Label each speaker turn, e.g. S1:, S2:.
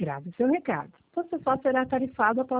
S1: Grave seu recado. Você só será tarifado após